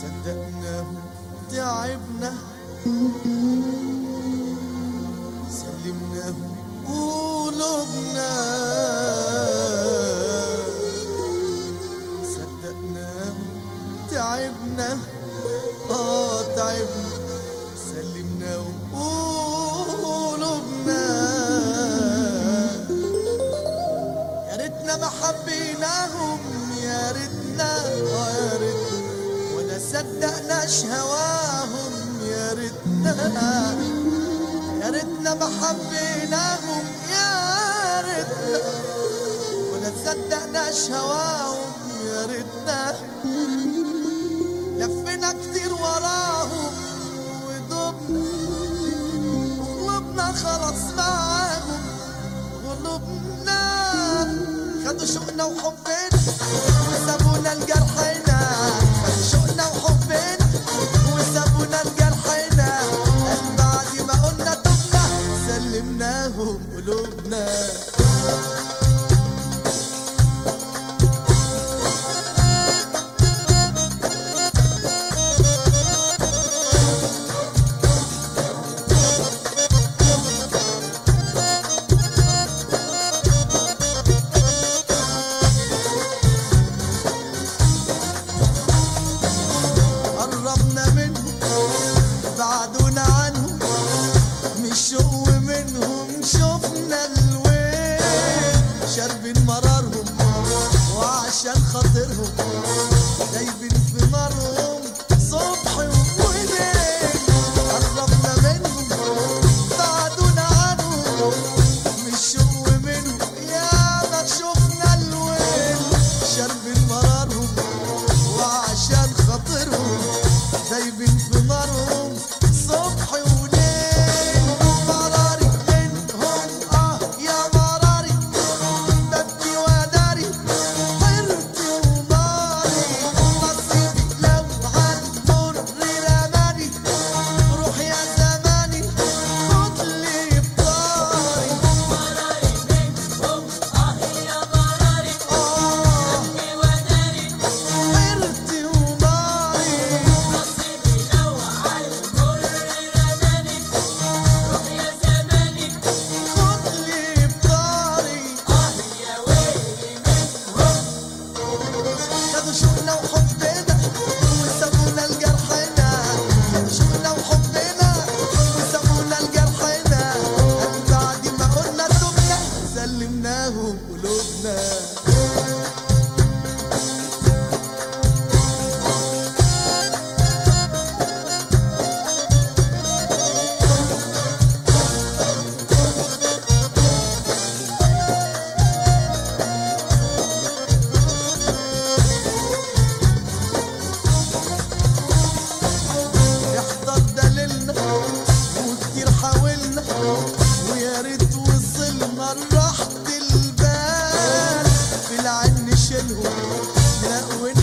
صدقنا تعبنا سلمناه قلوبنا صدقناه تعبنا تعبنا سلمناه قلوبنا يا ريتنا ما حبيناهم يا ريتنا يا ريتنا ولا صدقناش هواهم يا ريتنا يا ريتنا ما حبيناهم يا ريتنا ولا صدقناش هواهم يا ريتنا لفينا كتير وراهم ودوبنا وقلوبنا خلاص معاهم قلوبنا خدوا شوقنا وحبنا وسابونا لجرحنا خدوا شوقنا وحبنا وسابونا لجرحنا بعد ما قلنا تبنا سلمناهم قلوبنا قربنا منهم بعدونا عنهم مش شوق منهم شفنا الويل شاربين مرارهم وعشان خاطرهم دايبين في نارهم صبح وليل قربنا منهم بعدونا عنهم مش شوق منهم يا ما شفنا الويل شاربين مرارهم وعشان خاطرهم دايبين في نارهم صبح وليل مراري منهم يا مراري ببكي وداري حيرتي وناري نصيبي لو عالمر رماني روح يا زماني خدلي بطاري مراري منهم يا مراري ببكي وداري حيرتي وناري نصيبي لو عالمر رماني روح يا زماني خدلي بطاري يا ويلي منهم خدوا شوقنا وحبنا وسابونا لجرحنا خدوا شوقنا وحبنا وسابونا لجرحنا بعد ما قلنا تبنا سلمناهم قلوبنا يحضر دليلنا وكتير حاولنا ويا ريت وصلنا لراحة البال في العين نشيلهم نقوي